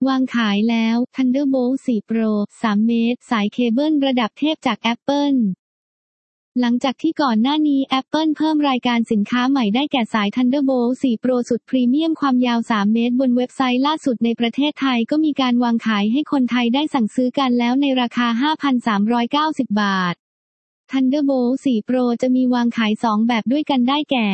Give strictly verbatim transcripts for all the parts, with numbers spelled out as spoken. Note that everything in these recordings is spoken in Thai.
วางขายแล้ว Thunderbolt โฟร์ Pro สาม เมตรสายเคเบิลระดับเทพจาก Apple หลังจากที่ก่อนหน้านี้ Apple เพิ่มรายการสินค้าใหม่ได้แก่สาย Thunderbolt โฟร์ Pro สุดพรีเมียมความยาวสามเมตรบนเว็บไซต์ล่าสุดในประเทศไทยก็มีการวางขายให้คนไทยได้สั่งซื้อกันแล้วในราคา ห้าพันสามร้อยเก้าสิบ บาท Thunderbolt โฟร์ Pro จะมีวางขายสองแบบด้วยกันได้แก่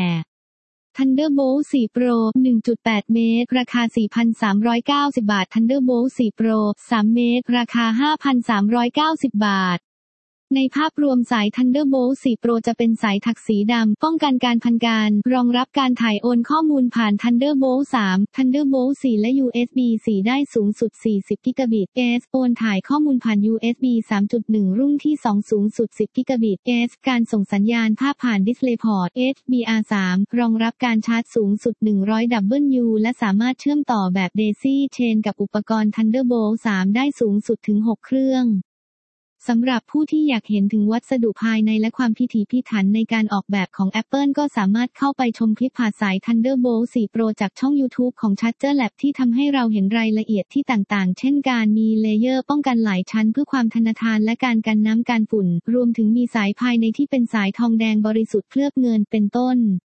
Thunderbolt โฟร์ Pro หนึ่งจุดแปด เมตรราคา สี่พันสามร้อยเก้าสิบ บาท Thunderbolt โฟร์ Pro สาม เมตรราคา ห้าพันสามร้อยเก้าสิบ บาทในภาพรวมสาย Thunderbolt โฟร์ Pro จะเป็นสายถักสีดำป้องกันการพันการรองรับการถ่ายโอนข้อมูลผ่าน Thunderbolt สาม Thunderbolt โฟร์ และ ยู เอส บี โฟร์ ได้สูงสุดสี่สิบกิกะบิตเอสโอนถ่ายข้อมูลผ่าน ยู เอส บี สามจุดหนึ่ง รุ่นที่สองสูงสุดสิบกิกะบิตเอสการส่งสัญญาณภาพผ่าน DisplayPort เอช บี อาร์ สาม รองรับการชาร์จสูงสุดหนึ่งร้อย ดับเบิลยู และสามารถเชื่อมต่อแบบ Daisy Chain กับอุปกรณ์ Thunderbolt สาม ได้สูงสุดถึงหกเครื่องสำหรับผู้ที่อยากเห็นถึงวัสดุภายในและความพิถีพิถันในการออกแบบของ Apple ก็สามารถเข้าไปชมคลิปผ่านสาย Thunderbolt โฟร์ Pro จากช่อง YouTube ของ Charger Lab ที่ทำให้เราเห็นรายละเอียดที่ต่างๆเช่นการมีเลเยอร์ป้องกันหลายชั้นเพื่อความทนทานและการกันน้ำกันฝุ่นรวมถึงมีสายภายในที่เป็นสายทองแดงบริสุทธิ์เคลือบเงินเป็นต้น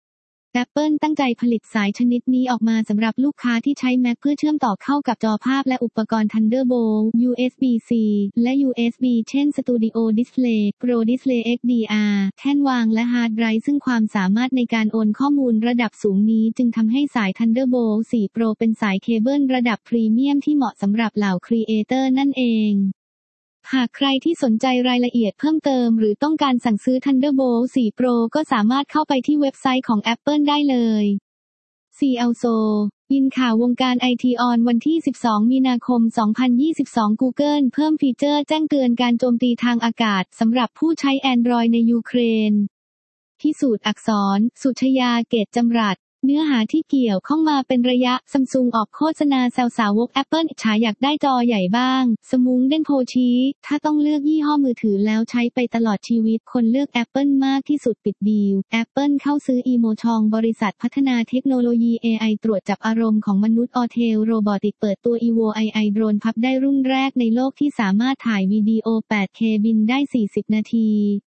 Apple ตั้งใจผลิตสายชนิดนี้ออกมาสำหรับลูกค้าที่ใช้ Mac เพื่อเชื่อมต่อเข้ากับจอภาพและอุปกรณ์ Thunderbolt ยู เอส บี ซี และ ยู เอส บี เช่น Studio Display Pro Display เอ็กซ์ ดี อาร์ แท่นวางและฮาร์ดไดรฟ์ซึ่งความสามารถในการโอนข้อมูลระดับสูงนี้จึงทำให้สาย Thunderbolt โฟร์ Pro เป็นสายเคเบิลระดับพรีเมียมที่เหมาะสำหรับเหล่าครีเอเตอร์นั่นเองหากใครที่สนใจรายละเอียดเพิ่มเติมหรือต้องการสั่งซื้อ Thunderbolt โฟร์ Pro ก็สามารถเข้าไปที่เว็บไซต์ของ Apple ได้เลย ซี แอล โซ ยินข่าววงการไอทีออนวันที่สิบสองมีนาคมสองพันยี่สิบสอง Google เพิ่มฟีเจอร์แจ้งเตือนการโจมตีทางอากาศสำหรับผู้ใช้ Android ในยูเครนพิสูจน์อักษรสุชยาเกตจำรัดเนื้อหาที่เกี่ยวข้องมาเป็นระยะ Samsung ออกโฆษณาแซวสาวก Apple ฉายอยากได้จอใหญ่บ้างสมุงเด่นโพชี้ถ้าต้องเลือกยี่ห้อมือถือแล้วใช้ไปตลอดชีวิตคนเลือก Apple มากที่สุดปิดดีล Apple เข้าซื้ออีโมชองบริษัทพัฒนาเทคโนโลยี เอ ไอ ตรวจจับอารมณ์ของมนุษย์ Autel Robotics เปิดตัว อี โว ไอ ไอ โดรนพับได้รุ่นแรกในโลกที่สามารถถ่ายวิดีโอ แปดเค บินได้สี่สิบนาที